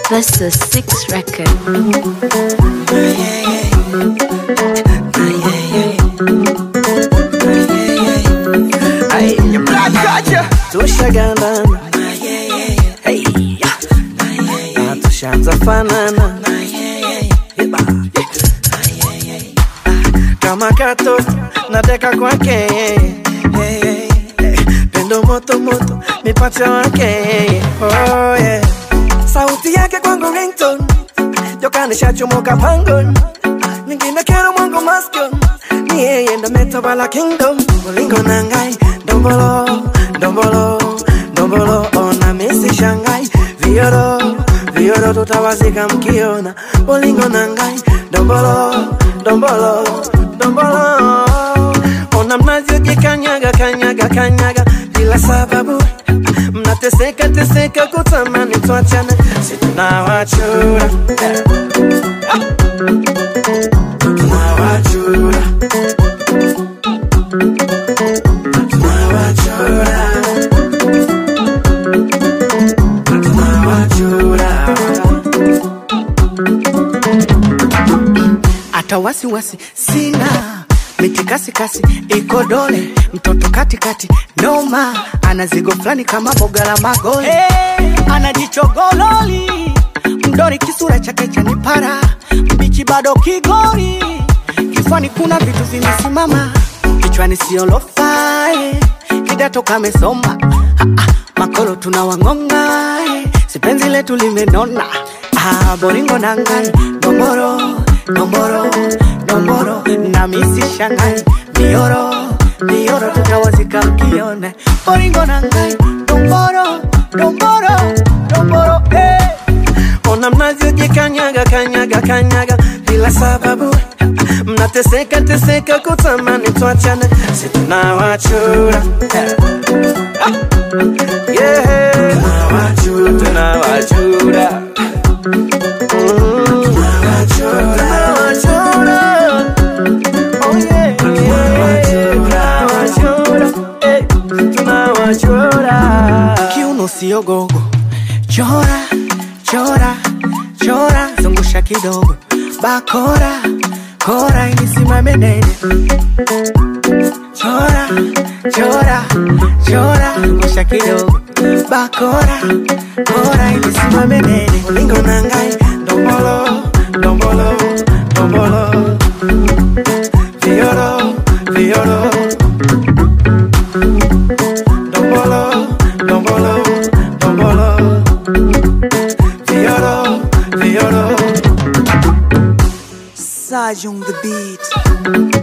That's a 6 record. Tushagandana, hey, tushaanza fanana, kama katoto nateka kwake, pendo moto moto mipacha wake, oh yeah. Sauti yake kwangu ringtone, yokanisha chomoka pangon, nyingine kero mwangu maskon, ni yeye ndo metawala kingdom. Bolingo nangai, dombolo, dombolo, dombolo, ona misi shangai, vioro, vioro tutawazika mkiona. Bolingo nangai, dombolo, dombolo, dombolo, ona mnazio jikanyaga, kanyaga, kanyaga, bila sababu. Mnateseka, teseka kutamani tuachane, si tunawachura, tunawachura, tunawachura, tunawachura. Ata wasiwasi sina, mitikasi kasi iko dole, mtoto katikati noma, anazigo flani kama boga la magoli, anajichogololi, mdori kisura chake cha nipara, mbichi bado kigori, kifani kuna vitu vimesimama, kichwani sio lo-fi, kidato kamesoma, makolo tunawangonga, sipenzi letu limenona, bolingo nangai, domboro, domboro, domboro, na misi shangai, mioro, mioro tutawazika mkione. Bolingo nangai, domboro, domboro, domboro, ona mnazio jikanyaga, kanyaga, kanyaga, bila sababu. Mnateseka, teseka kutamani tuachane, si tunawachura, yeah, tunawachura, tunawachura, kiuno sio gogo, chora, chora, chora, zungusha kidogo, bakora, kora inisimame nene, chora, chora, chora, zungusha kidogo, bakora, kora inisimame nene. Bolingo nangai, dombolo, dombolo, dombolo, vioro, vioro, dombolo, dombolo, dombolo, vioro, vioro. Saj on the beat.